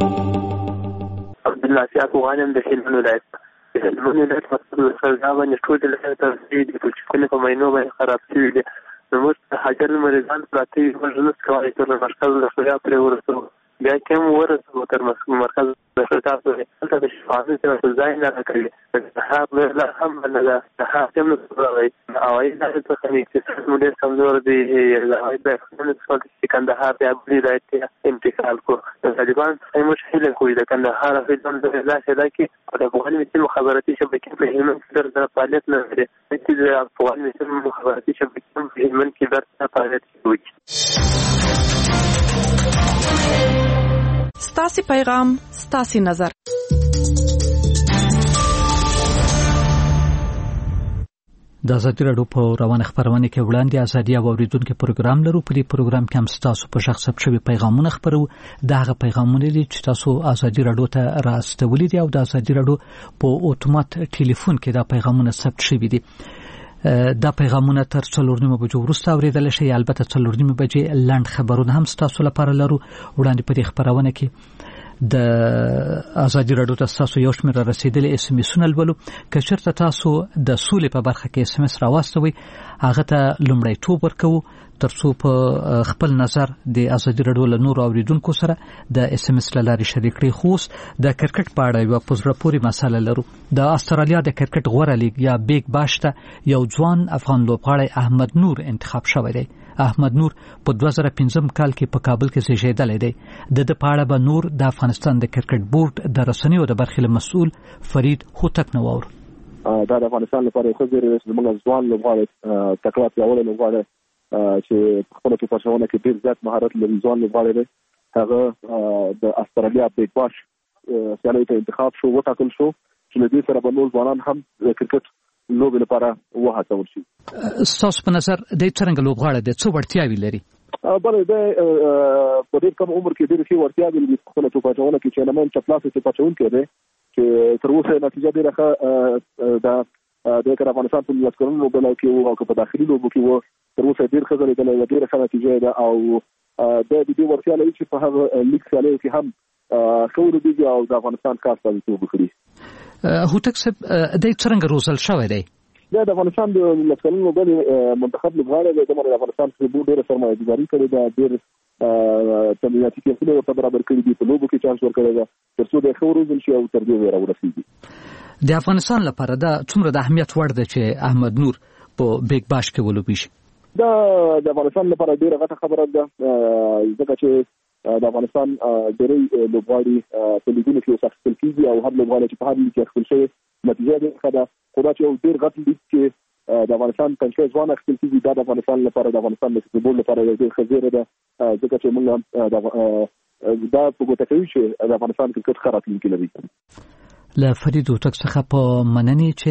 عبد الله سیاق وغانم د هلمند ولایت. هلمند ولایت مسؤل سرګاوان ټول د لایت ترسید چې کله په مینو باندې خراب شوی دي. نو موږ حاضر مریضان پراته یو ځل څخه تر مرکز له خیا پر ورسو بیا کوم ورسو تر مرکز د تاسو ته د شفاعت سره ځای نه راکړي. لا هم نه ده حاکم نو راوي او ایدا ته خني چې موږ کمزور دي. دا خپل څه چې کندهار ته ابري راځي انتقال کو طالبان مشکل کوي د کندهار په ځان د ځای کې د افغان ملي مخابراتي شبکې په هلمند کې د فعالیت نه لري. چې د افغان ملي مخابراتي شبکې په هلمند کې د فعالیت کوي. ستاسي پیغام ستاسي نظر. د ازادي راډیو په روانه خبرونه کې وړاندې ازادي او اوریدونکو پروګرام لرو. په دې پروګرام کې هم تاسو په شخص ثبت پیغامونه خبرو. دغه پیغامونه دي چې تاسو ازادي راډیو ته راستولې دي او د ازادي راډیو په اتومات ټلیفون کې دا پیغامونه ثبت شوي دي. دا پیغامونه تر 4:30 بجو وروسته اوریدل شي. البته 4:30 بجې لاند خبرونه هم تاسو لپاره لرو. وړاندې په دې خبرونه کې د ازادي راډیو تاسو یو شمېر رسیدلې اس ام اس ولولو. که چېرته تاسو د سولې په برخه کې اس ام اس راوستوي هغه ته لومړیتوب ورکوو ترڅو په خپل نظر د ازادي راډیو له نورو اوریدونکو سره د اس ام اس لارې شریک کړئ. خو د کرکټ په اړه یو په زړه پورې مسله لرو. د استرالیا د کرکټ غوره لیګ یا بیگ باش ته یو ځوان افغان لوبغاړی احمد نور انتخاب شوی دی. احمد نور په 2015 کال کې په کابل کې زیږیدلی دی. د په اړه به نور د افغانستان د کرکټ بورډ د رسنیو د برخې مسؤل فرید هوتک نوور دا د افغانستان لپاره یو ښه زیری دی چې موږ ځوان لوبغاړی تکړه پیاوړی لوبغاړی چې خپل کې پښونه کې ډېر زیات مهارت لري ځوان لوبغاړی دی. هغه د استرالیا بیگ باش سیالۍ ته انتخاب شو وټاکل شو چې له دې سره به نور ځوانان هم د کرکټ لوبې لپاره وهڅول شي. ستاسو په نظر د څرنګه لوبغاړی دی څو وړتیاوې لري؟ بله د په ډېر کم عمر کې ډېرې ښې وړتیاوې لري. خپله توپاچونه کې چینمن چپلاسې توپاچونکی دی چې تر اوسه نتیجه ډېره ښه ده. د افغانستان په 19 کلونو لوبډله کې وو او که په داخلي لوبو کې وو تر اوسه ډېر ښه ځلېدلی وه. ډېره ښه نتیجه ده او د دې وړتیا لري چې په هغه لیګ سیالیو کې هم ښه ولوبېږي او د افغانستان ښه استازیتوب وکړي. هوتک صاحب دی څرنګه روزل شوی دی؟ دا د افغانستان د 19 کلونو لوبډلې منتخب لوبغاړی دی. د افغانستان په ډېره سرمایه‌ګذاري کړې ده. ډېر تمریناتي کیفونه ورته برابر کړي دي. په لوبو کې چانس ورکړی ده ترڅو د ښه وروزل شي او تر دې راورسېږي. د افغانستان لپاره دا څومره د اهمیت وړ ده چې احمد نور په بیگ باش کې ولوبي شي؟ دا د افغانستان لپاره ډېره غټه خبره ده ځکه چې د افغانستان ډېری لوبغاړي په لیګونو کې اخیستل کېږي او هر لوبغاړی چې په هر لیګ کې اخیستل شوی نتیجه ډېره ښه ده. خو دا چې یو ډېر غټ لیګ کې د افغانستان پنځه ځوان اخیستل کېږي دا د افغانستان لپاره د افغانستان د فوټبال لپاره یو ډېر ښه زیری ده ځکه چې موږ دا په ګوته کوي چې د افغانستان کرکټ ښه راتلونکی لري. له فرید هوتک څخه په مننې چې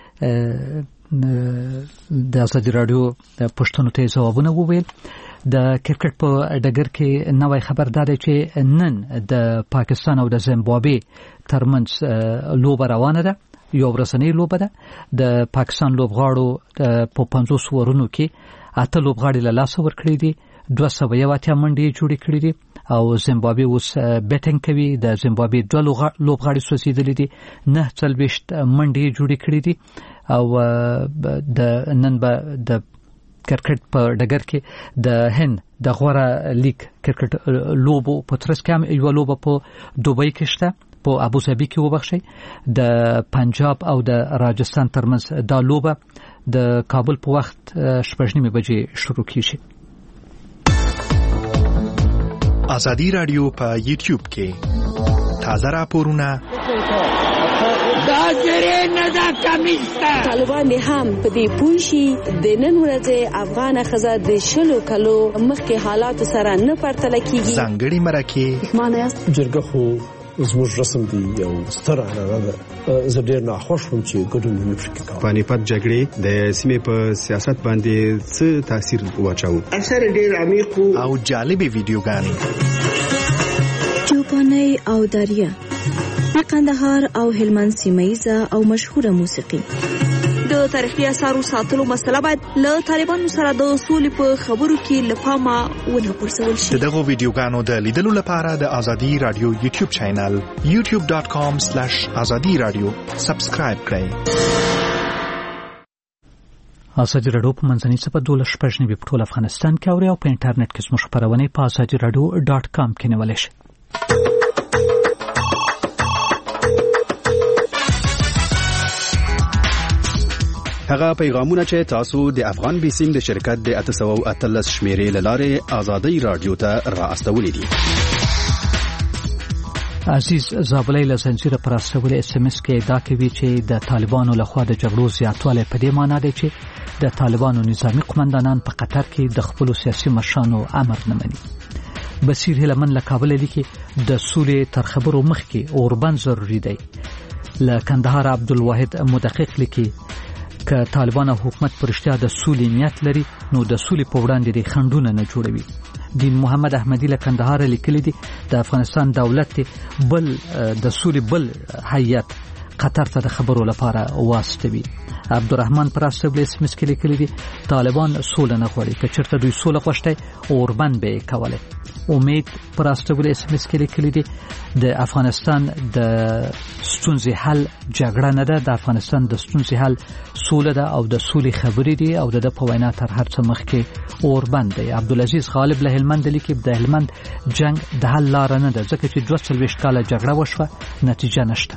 د ازادي راډیو د پښتنو ته ځوابونه وویل. د کرکټ په ډګر کې نوې خبر ده چې نن د پاکستان او د زیمبابوې ترمنځ لوبه روانه ده. یو ورځنۍ لوبه ده. د پاکستان لوبغاړو په 50 ورونو کې 8 لوبغاړي له لاسه ورکړي دي. 280 منډې جوړې کړې دي او زیمبابوې اوس بیټینګ کوي. د زیمبابوې 2 لوبغاړي سوځېدلي دي. 49 منډې جوړې کړې دي او د نن به د کرکټ په ډګر کې د هند د غوړه لیګ کرکټ لوبو په ترڅ کې هم یو لوبه په دوبۍ کې شته په ابوظبي کې وبخشي. د پنجاب او د راجستان ترمنځ دا لوبه د کابل په وخت 8:30 بجې شروع کیږي. ازادي راډیو په یوټیوب کې تازه راپورونه دا زری نه دا کمیسته طالبان هم په دې پوښي د نن ورځې افغان خزه د شلو کلو مخکې حالات سره نه پرتل کیږي. ځانګړي مرکه معنی جرګه خو زموږ رسم دی یو ستر هغه زه ډېر ناخوښ وم چې ګډون نه پکې کوم. پانیپت جګړې د سیمې په سیاست باندې څه تاثیر واچاو؟ اثر ډېر عمیق او جالبې ویډیوګانې چوپاني او دریا د قندهار او هلمند سیمایزه او مشهوره موسیقي. د تاریخي اثارو ساتلو مسله باید له طالبانو سره د اصول په خبرو کې لپاره ونه پرسول شي. دغه ویډیوګانو د لیدلو لپاره د ازادي رادیو یوټیوب چینل youtube.com/azadi-radio سبسکرایب کړئ. ازادي راډیو په منځنۍ صفحه 12 په ټول افغانستان کې او په انټرنیټ کې زموږ خبرونه په azadi-radio.com کې نیولای شئ. هغه پیغامونه چې تاسو د افغان بیسیم د شرکت د 813 شمیرې لاره ازادي رادیو ته را استولې دي. عزیز زابلې له زنجیره پر استولې اس ام اس کې دا کوي چې د طالبانو لخوا د جګړو زیاتوالی په دې معنی دی چې د طالبانو نظامی قومندانان په قطر کې د خپل سیاسي مشرانو امر نه مني. بصیر هلمن له کابل لیکي د سولې تر خبرو مخکې اوربند ضروری دی. له کندهار عبدالواحد مدقق لیکي که طالبان او حکومت پرشتیا د سولې نیت لري نو د سولې په وړاندې د خنډونه نه جوړوي. دین محمد احمدی له کندهار لیکلی دی د افغانستان دولت بل د سولې بل هیئت قطر ته د خبرو لپاره واستوي. عبدالرحمن پراسبل اسمس کې لیکلی دی طالبان سوله نه غواړي، که چېرته دوی سوله غوښتي اوربند به یې کولی. امید پراسبل اسمس کې لیکلی دی د افغانستان د ستونزې حل جګړه نه ده، د افغانستان د ستونزې حل سوله ده او د سولې خبرې دي او د په وینا تر هر څه مخکې اوربند دی. عبدالعزیز غالب له هلمند لیکي د هلمند جنگ د حل لاره نه ده ځکه چې 42 کاله جګړه وشوه نتیجه نشته.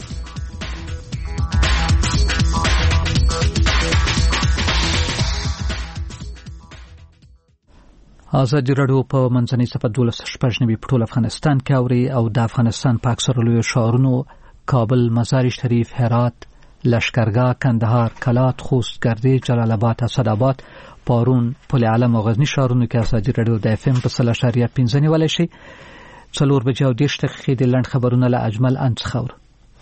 ازادي راډیو په منځنۍ صفحه 12 په ټول افغانستان کې اوري او د افغانستان په اکثره لویو ښارونو کابل، مزار شریف، هرات، لشکرګاه، کندهار، کلات، خوست، ګردې، جلال آباد، اسداباد، پارون، پل علم او غزنی ښارونو کې ازادي راډیو د اف ام په 3.5 نیولای شي. 4 بجې او 10 دقیقې د لنډ خبرونه له اجمل انڅخور.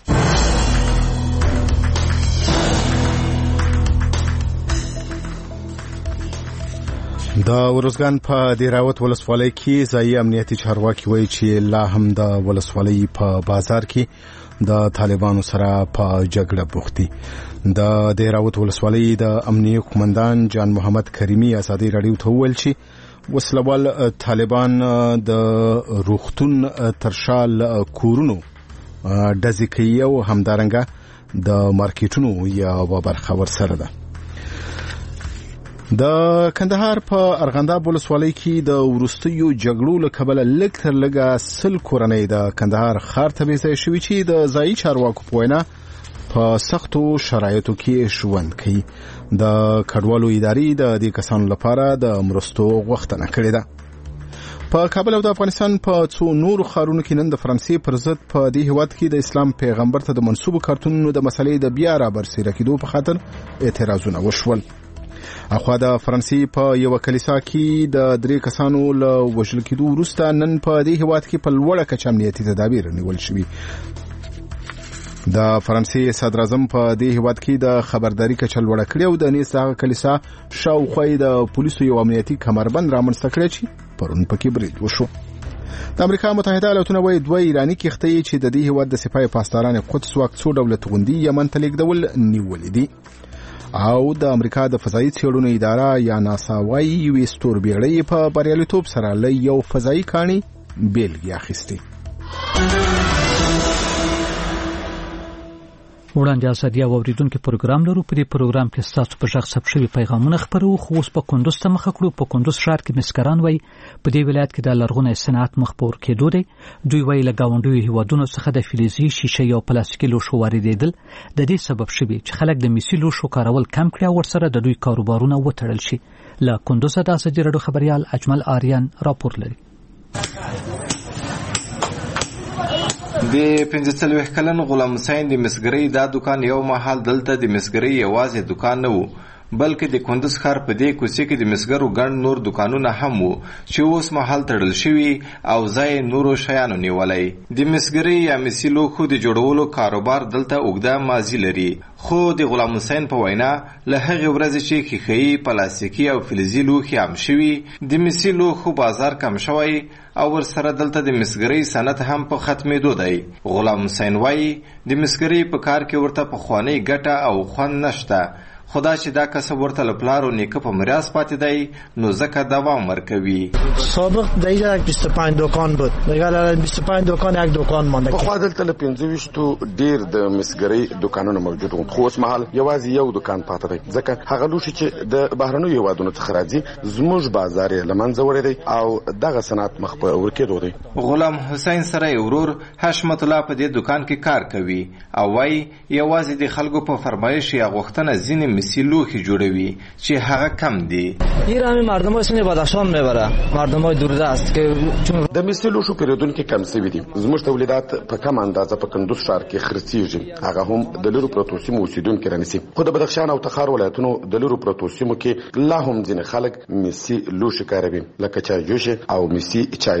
د ورزګان په دیراوت ولسوالۍ کې ځایي امنیتي چارواکي وایي چې لا هم د ولسوالۍ په بازار کې د طالبانو سره په جګړه بوخت دي. د دیراوت ولسوالۍ د امنیه قومندان جان محمد کریمی ازادي راډیو ته وویل چې وسلوال طالبان د روغتون ترشال کورونو ډزې کوي او همدارنګه د مارکیټونو یوه برخه ورسره ده. د کندهار په ارغنداب ولسوالۍ کې د وروستیو جګړو له کبله لږ تر لږه 100 کورنۍ د کندهار ښار ته بېځایه شوي چې د ځایي چارواکو په وینا په سختو شرایطو کې ژوند کوي. د کډوالو ادارې د دې کسانو لپاره د مرستو غوښتنه کړې ده. په کابل او د افغانستان په څو نورو ښارونو کې نن د فرانسې پر ضد په دې هیواد کې د اسلام پیغمبر ته د منسوبو کارتونونو د مسلې د بیا رابرسېره کېدو په خاطر اعتراضونه وشول. اخوا د فرانسې په یو کلیسا کې د 3 کسانو له وژل کېدو وروسته نن په دې هیواد کې په لوړه کچه امنیتي تدابیر نیول شوي. د فرانسې صدر اعظم په دې هیواد کې د خبرداري کچه لوړه کړې او د نیس دغه کلیسا شاوخوا د پولیسو یو امنیتي کمربند رامنځته کړی چې پرون پکې برید وشو. د امریکا متحده ایالاتونو وایي 2 ایراني کښتۍ چې د دې هیواد د سپاه پاسداران قدس واکڅو دولت غوندي یمن ته لیږدول نیولې دي او د امریکا د فضایي څېړنو اداره یا ناسا وايي یوې ستوربیړۍ په بریالیتوب سره له یو فضایي کاڼي بیلګې اخیستې. وړاندې ازادي او اوریدونکو پروګرام لرو. په دې پروګرام کې ستاسو په ژغ ثبت شوي پیغامونه خپرو. خو اوس په کندوز ته مخه کړو. په کندوز ښار کې مسکران وایي په دې ولایت کې د لرغونی صنعت مخ په ور کېدو دی. دوی وایي له ګاونډیو هیوادونو څخه د فلزي، شیشې او پلاستیکي لوښو واردېدل د دې سبب شوي چې خلک د میسي لوښو کارول کم کړي او ورسره د دوی کاروبارونه وتړل شي. له کندوزه د ازادي راډیو خبريال اجمل آریان راپور لري. د 45 کلن غلام حسین د مسګرۍ دا دکان یو محل دلته د مسګرۍ یوازې دکان نه وو بلکې د کندوز ښار په دې کوڅې کې د مسګرو ګڼ نور دکانونه هم وو چې اوس محل تړل شوي او ځای نورو شیانو نیولی. د مسګرۍ یا مسي لوښو د جوړولو کاروبار دلته اوږده ماضي لري خو د غلام حسین په وینا له هغې ورځې چې ښیښه‌یي، پلاستیکي او فلزي لوښي عام شوي د مسي لوښو بازار کم شوی او ورسره دلته د مسګرۍ صنعت هم په ختمېدو دی. غلام حسین وایي د مسګرۍ په کار کې ورته پخوانۍ ګټه او خوند نشته خدا چې دا کسب ورته له پلار و نیکه په میراث پاتې دی نو ځکه دوام ورکوي. سابق دیگه 25 دکان بود دیگه 25 دکان یک دکان مانده. خو دلته له 25 ډیر د مسګرۍ دکانونه موجود وو خو اوس مهال یوازې یو دکان پاتې دی ځکه هغه لوښي چې د بهرنیو هیوادونو څخه راځي زموږ بازار یې له منځه وړی دی او دغه صنعت مخ په ورکېدو دی. غلام حسین سره ورور حشمت الله په دې دکان کې کار کوي او وايي یوازې د خلکو په فرمایش یا غوښتنه ځینې مسی لوښي جوړوي چې هغه کم دي. ایرانی مردمای سینه بدخشان میبره مردمای دوردست که چون د مسی لوښو پیرودونکو کم شوي دي. زموږ تولیدات په کم اندازه په کندوز ښار کې خرڅیږي هغه هم د لرو پرتو سیمو اوسیدونکو رانیسي خو د بدخشان او تخار ولایتونو د لرو پرتو سیمو کې لا هم ځینې خلک مسی لوښي کاروي لکه چای جوش او مسی چای بری.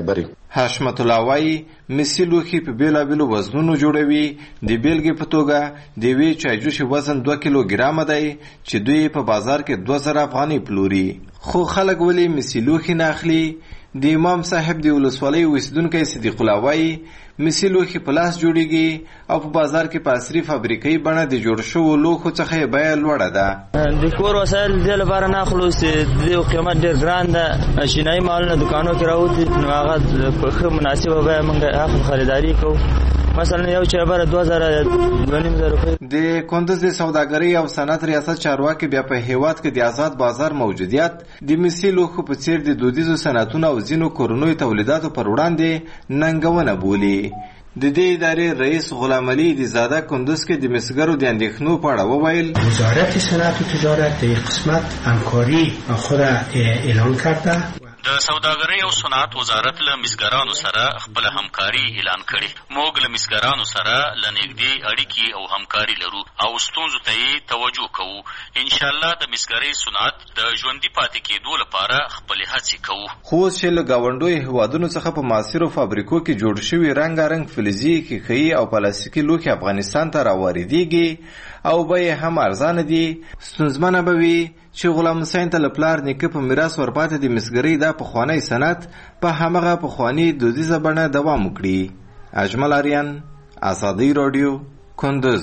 حشمت الله وايي مسی لوښي په بیلابیلو وزنونو جوړوي. د بیلګې په توګه د یوې چایجوشې وزن 2 کیلوګرامه دی چې دوی په بازار کې 2000 افغانۍ پلوري. خو خلک ولې مسی لوښي نه اخلي؟ د امام صاحب د ولسوالۍ اوسیدونکی صدیق الله وايي مسی لوښي په لاس جوړیږي او په بازار کې په عصري فابریکې بڼه د جوړ شوو لوښو څخه یې بیه لوړه ده. د کور وسایل دې لپاره نه اخلو چې د قیمت ډېر ګران ده. شینایي مالونه دکانو کې راوځي نو هغه په ښه مناسبه بیه موږ اخلو، خریداري کوو. مثلا یو چربره 2000 روپۍ. د کندز د سوداګرۍ او صنعت ریاست چارواکي بیا په هیواد کې د آزاد بازار موجودیت د مسی لوښو په څیر د دودیزو صنعتونو او ځینو کورنیو تولیداتو پر وړاندې ننګونه بولي. د دې ادارې رئیس غلام علي علیزاده کندز کې د مسګرو د اندېښنو په اړه وویل وزارت صنعت و تجارت در قسمت همکاری خود اعلان کرده. د سوداګرۍ او صنعت وزارت له مسګرانو سره خپل همکاري اعلان کړي. موږ له مسګرانو سره له نږدې اړیکې او همکاري لرو او ستونزو ته یې توجه کوو. ان شاء الله د مسګرۍ صنعت د ژوندي پاتې کېدو لپاره خپل هڅې کوو. خو چې له ګاونډیو هیوادونو څخه په معاصرو فابریکو کې جوړ شوي رنګارنګ فلزي، ښیښه‌یي او پلاستیکي لوښي افغانستان ته راواردېږي او بیې هم ارزانه دي. ستونزمنه به وي چې غلام حسین ته له پلار نیکه په میراث ورپاتې د مسګرۍ دا پخوانی صنعت په همغه پخواني دودیزه بڼه دوام وکړي. اجمل آریان، آزادۍ راډیو، کندز.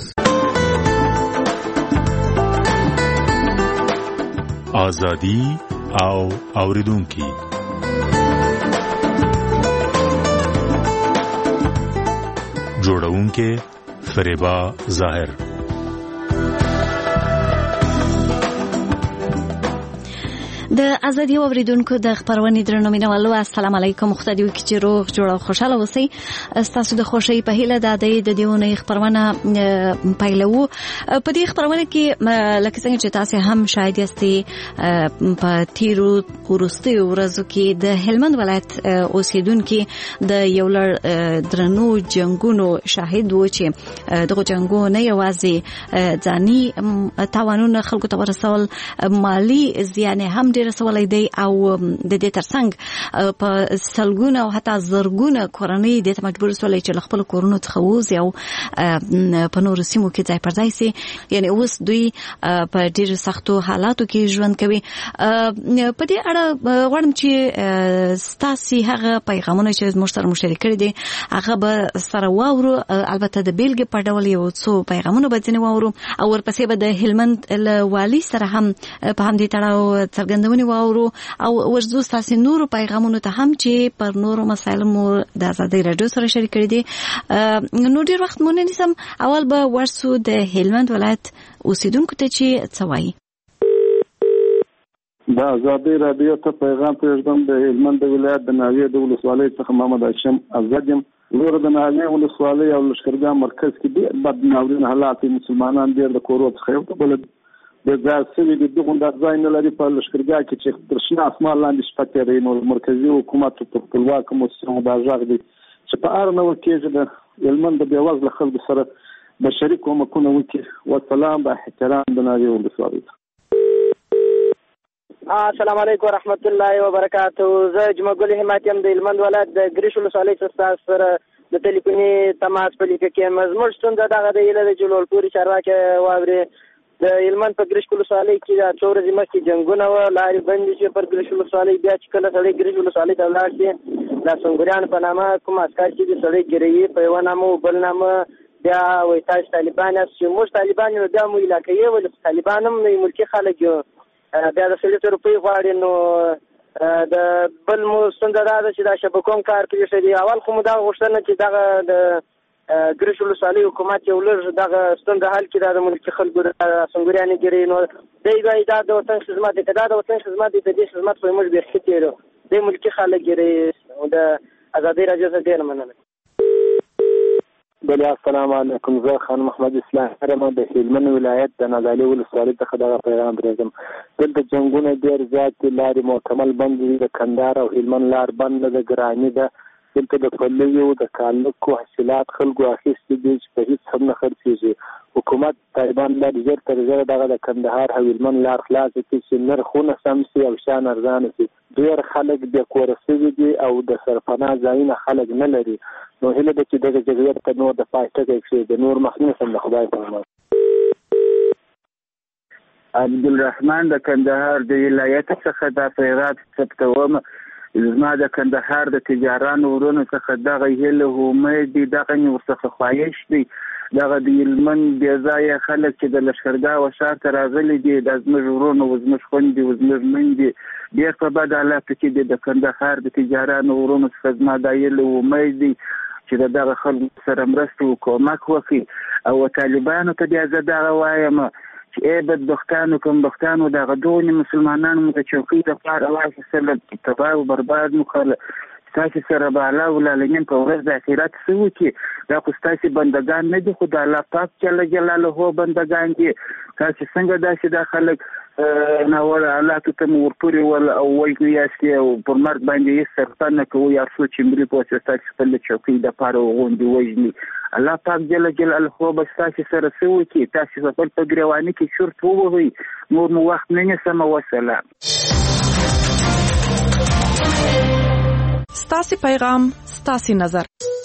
آزادي او اوریدونکي جوړونکي فریبا ظاهر. د ازادي اوریدونکو د خبرونې درنو مینوالو السلام علیکم. خدای دې وکړي چې روغ جوړ او خوشاله اوسئ. تاسو د خوشی په هیله د دیونه خبرونه پایلو. په دې خبرونه کې لکه څنګه چې تاسو هم شاهد یاستئ په تیرو ورستي ورځو کې د هلمند ولایت اوسیدونکو د یو لړ درنو جنگونو شاهد وو چې دغه جنگونه نه یوازې ځاني تاوانونه خلکو ته ورسول، مالی زیان هم ډیر رسولای دی او د دې ترڅنګ په سلګونه او حتی زرګونه کورنۍ د مجبور سولې چې خپل کورونو څخه وځي او په نور سیمو کې ځای پر ځای سي. یعنی اوس دوی په ډیر سختو حالاتو کې ژوند کوي. په دې اړه غواړم چې ستاسو هغه پیغامونه چې موږ سره مشترک کړي دي هغه به سره واورو. البته د بیلګې په ډول یو څو پیغامونه به ځنه واورو او ورپسې به د هلمند والي سره هم په همدې تړاو څرګندونې واورو او ورزو تاسو نور پیغامونه ته هم چې پر نورو مسایلو مو د ازادۍ رادیو سره شریک کړي دي. نو ډیر وخت مونږ نسم اول به ورسو د هلمند ولایت اوسیدونکو ته چې څه وایي. د ازادۍ رادیو ته پیغام پرېږدم. د هلمند ولایت د ناوې د ولسوالۍ څخه محمد هاشم آزاد یم. نور د ناوې ولسوالۍ او لښکرګاه مرکز کې ډېر بد ناورین حالات، مسلمانان ډېر د کورو څخه یو بل د ځای سوي د دغه ځای نه لري. په لښکرګاه کې چې تر شنه اسمان لاندې شپه تېروي، نو مرکزي حکومت په خپلواکه موسسو دا غږ دی چې په اړه نو کېږي د هلمند د بېوزله خلکو سره بشري کومکونه وکړي. والسلام با احترام د ناوې ولسوالۍ. السلام علیکم ورحمت الله وبرکاته. زه جمعه ګل همت یم د هلمند ولایت د ګریش ولسوالۍ څخه سره د ټلیفوني تماس په لیکه کې مزموږ ستونزه دغه د ایله د جلول پوری چارواکي واوري د هلمند په ګریش ولسوالۍ کې د څو ورځې مخکې جنګونه و، لارې بندې شوې پر ګریش ولسوالۍ. بیا چې کله سړی ګریش ولسوالۍ ته ولاړ شي د سنګریان په نامه کوم عسکر چې د سړی ګیروي په یوه نامه او بل نامه بیا وایي تاسو طالبان یاست. چې موږ طالبان یو بیا مو علاقایي ولې طالبان هم نه ملکي خلک یو بیا د 100 روپۍ غواړي. نو د بل مو ستونزه دا ده چې دا شبکوم کار پرېښی دی. اول خو مو دا غوښتنه چې دغه د ګریش ولسوالۍ حکومت یو لږ دغه ستونزه حل کړي، د ملکي خلکو د سنګریانې ګیري. نو دی وایي دا د وطن خدمت دی، که دا د وطن خدمت دی د دې خدمت خو موږ بیخي تېرو دی ملکي خلک ګیري. د ازادۍ راډیو څخه ډېره مننه. بله السلام علیکم. زه خان محمد اسلام هرم د هلمند ولایت د نادعلي ولسوالۍ څخه دغه پیغام پرېږدم. دلته جنګونه ډېر زیات دي، لارې مکمل بند دي، د کندهار او هلمند لار بند ده، ګراني ده. دلته د پلیو د کالکو حاصلات خلکو اخیستي دي چې په هېڅ هم نه خرڅېږي. حکومت طالبان باید ژر تر ژره دغه د کندهار او هلمند لار خلاصه کړي چې نرخونه سم شي او شیان ارزانه شي. ډېر خلک بې کوره شوي دي او د سرپناه ځایونه خلک نه لري. نو هیله ده چې دغه جګړې ته نور د پای ټکی کړي. د نور مخنیوي هم د خدای په امان. عبدالرحمن د کندهار د ولایت څخه دا پیغام ثبتوم. زما د کندهار د تجارانو ورونو څخه دغه هیله امید دي، دغه مې ورڅخه خواهش دی، دغه د هلمند بې ځایه خلک چې د لښکرګاه و ښار ته راغلي دي، دا زموږ ورونه و زموږ خویندې و زموږ میندې ډېر په بد حالاتو کې دي. د کندهار د تجارانو ورونو څخه زما دا هیله امید دی چې د دغه خلکو سره مرسته و کومک وکړي. او طالبانو ته بیا زه دغه وایم چې ای بدبختانو کمبختانو دغه دغونې مسلمانانو مو د چوکۍ دپاره واخیستله، تباه و برباد مو کړله. ستاسې سره به الله العالمین په ورځ د آخرت څه وکړي؟ دا خو ستاسې بندګان نه دي، خو د الله پاک جل جلاله بندګان دي. تاسې څنګه داسې دا خلک ناوړه حالاتو ته مو ورپورې ول او وایي یاستې او پر مرګ باندې هېڅ سرپه نه کوئ، هر څو چې مري په واسطه ستاسې خپل د چوکۍ دپاره غوندې وژني. الله پاک جل جلاله به ستاسې سره څه وکړي؟ تاسې خپل په ګریواني کې چورت ووهئ. نور مو وخت نه نیسم. وسلام. ستاسې پیغام ستاسې نظر.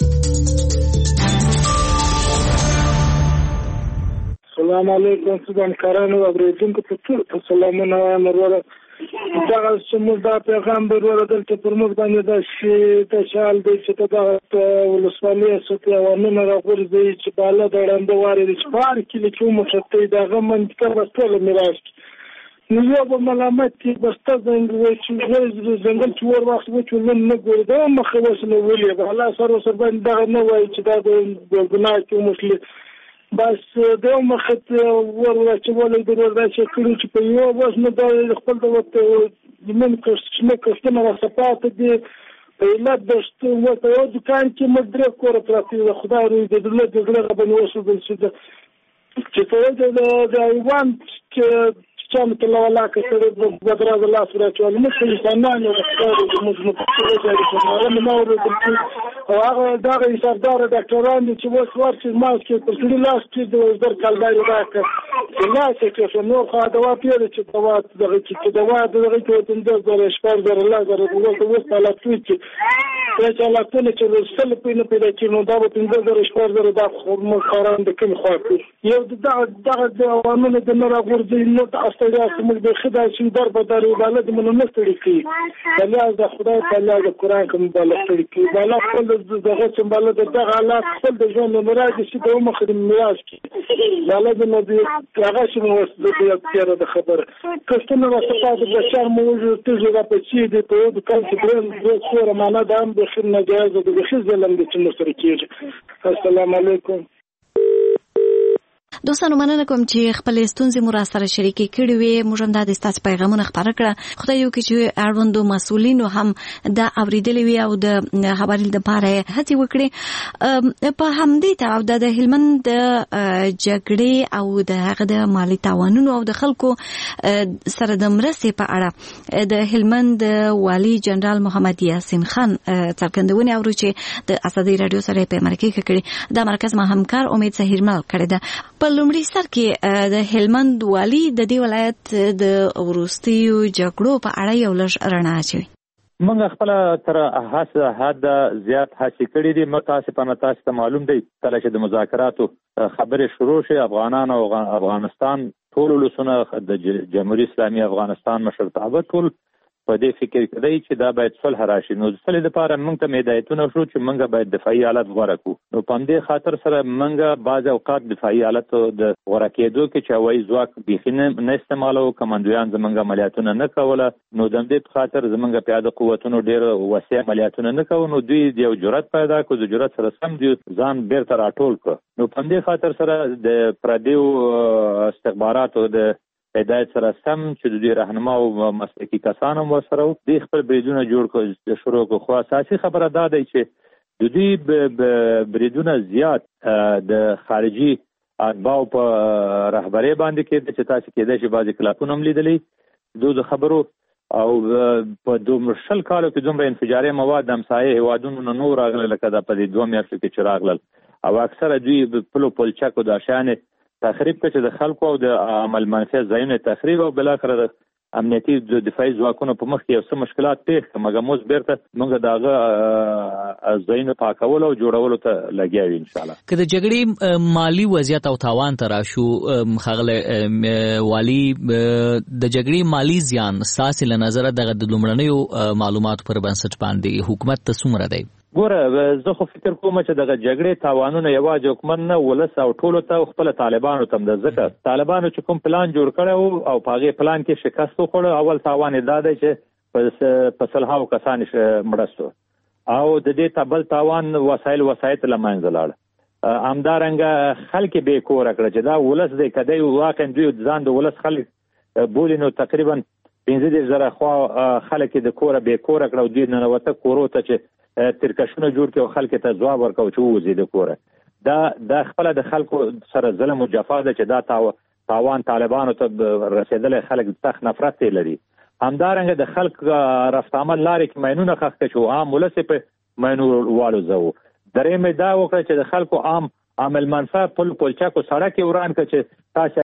السلام علیکم سودانکارانو اوریدونکو ته ټول سلامونه وایم. وروره دغه زموږ دا پیغام به وروره دلته پر موږ باندې د شال دی چې دغه ولسوالۍ سطحې عوامونه راغورځوي چې بالا د ړنده وارې دي چې په هر کلي کې وموښتئ د هغه منطقه به ټوله میراث کړي. نو یو به ملامت کې بسته ځنګل چې ور وخت وچولن نه ګوري دا مخه وسله ولې به الله سره ورسره باندې دغه نه وایي چې دا د ګناه کې وموښلي. بس د یو مخت ور واچولی د وردا چې کړي چې په یو بس نه دا خپل د من کښتونه راڅپاته دي په علت د ورته یو دوکان کې موږ درې کوره پراته د خدای روی د دولت د زړه باندې وسوځل چې په د حیوان چې چانو ته لولا که سره د بدراز الله سره چول موږ انسانانو د خدای د موږ نه او هغه دغه حسابدار ډاکټران دي چې اوس ورچې ماسک په سړي لاس کې د وزر کالداري راکړه چې لاس کې نور خو دوا پیل چې دوا دغه چې دوا دغه کې د شپږ زره الله زره اوس حالت چې حالتونه چې وسل په نه پیدا کېنو دا به 15000 شپږ زره د خورمخاران د کوم خوا یو دغه د عوامل د نه راغورځي نو تاسو ته موږ د خدای چې در به درو بالا د منو نستړي کی الله د خدای په الله د قران کوم بالا ستړي کی بالا خپل دغه چې بالا دغه حالات خپل د ژوند مراد چې د مخ د میراث کی بالا د نبی هغه چې مو د تیاره د خبره کښتنه واسطه د بشر موجود تجربه پچې د په د کال چې د څوره معنا د هم د خیر ناجایز د خیر ظلم د چې مستری کیږي. السلام علیکم. دوستانو مننه کوم چې خپل ستونزې مو را سره شریکې کړې وي. موږ هم د ستاسو پیغامونه خبره کړه. خدای یو کې چې اړوندو مسؤلینو هم دا اوریدلې وي او د خبرې لپاره هڅه وکړي. په همدې ته او د هلمند جګړې او د هغه د مالی تاوانونو او د خلکو سره د مرستې په اړه د هلمند والي جنرال محمد یاسین خان څرګندونه اورو چې د ازادي رادیو سره په مرکه کې کړي. دا مرکز ما همکار امید سهیرمل کړی ده. په لومړي سر کې د هلمند والي د دې ولایت د وروستیو جګړو په اړه یو لږ رڼا اچوي. موږ خپل تر حد زیات هڅې کړې دي. متاسفانه تاسو ته معلوم دی کله چې د مذاکراتو خبرې شروع شي افغانان او افغانستان ټول ولسونه د جمهوریت اسلامي افغانستان مشرتابه ټول په دې فکر کوي چې دا باید صلح راشي. نو صلح لپاره موږ ته هدایتونه شو چې موږ باید دفاعي حالت غوړه کړو. نو په دې خاطر سره موږ بعض اوقات دفاعي حالت د غوړه کېدو کې چې وایي ځواک بيخي نه استعمالو کمانډویان زمونږ عملیاتونه نه کوله. نو د دې په خاطر زمونږ پیاده قوتونو ډېر وسیع عملیاتونه نه کوو. نو دوی یو جرأت پیدا کړو. د جرأت سره سم دي ځان بیرته راټول کړ. نو په دې خاطر سره د پردیو استخباراتو د هدایت سره سم چې د دې راهنما او مسلکي کسان هم ورسره وو د خپل بریدونه جوړ کړ شروع کړ. خو اساسي خبره دا دی چې د دې بریدونه زیات د خارجي اتباعو په رهبرۍ باندې کې چې تاسو کېدای شي بعضې کلاپونه هم لیدلي د خبرو او په 2 کالو کې دومره انفجاري مواد د همسایه هیوادونو نه نور راغله لکه دا په دې 2 میاشتو کې چې راغلل او اکثره دوی پلو پلچکو د شانې تخریب کړي د خلکو او د عمل منفي ځایونه تخریب او بل اخر امنیتي د دفاعي ځواکونو په مخ کې یو څه مشکلات پیښ کړه، مګر موږ بیرته موږ دغه ځایونه پاکولو او جوړولو ته لګیا یو ان شاء الله. که د جګړې مالی وضعیت او تاوان ته راشو ښاغلی والي، د جګړې مالی زیان ستاسې له نظره دغه د لومړنیو معلوماتو پر بنسټ باندې حکومت ته څومره دی؟ ګوره زه خو فکر کوم چې دغه جګړې تاوانونه یوازې حکومت نه ولس او ټولو ته خپل طالبانو ته د ځکه طالبانو چې کوم پلان جوړ کړی او په هغې پلان کې شکست وخوړه. اول تاوان یې دا دی چې په سلهاو کسان مړه شو او د دې بل تاوان وسایل له منځه لاړه. همدارنګه خلک بې کوره کړه چې دا ولس دی که دی واقعا دوی ځان د ولس خلک بولي نو تقریبا 15,000 خوا خلک د کوره بې کوره کړه او دوی ننوته کورو ته چې ترکشونه جوړ کړي او خلک ته ځواب ورکړو چې ووځي د کوره. دا خپله د خلکو سره ظلم او جفا ده چې دا تاوان طالبانو ته رسېدلی، خلک سخت نفرت یې لري. همدارنګه د خلک رفت عمل لارې کې ماینونه ښخ کړه چې عام ولس یې په ماینو والوځوو. درېیم یې دا وکړه چې د خلکو عام المنفعه پل پلچک او سړک یې وران کړه چې تاسې